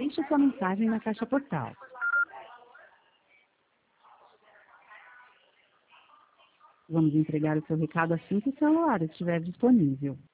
deixe sua mensagem na caixa postal. Vamos entregar o seu recado assim que o celular estiver disponível.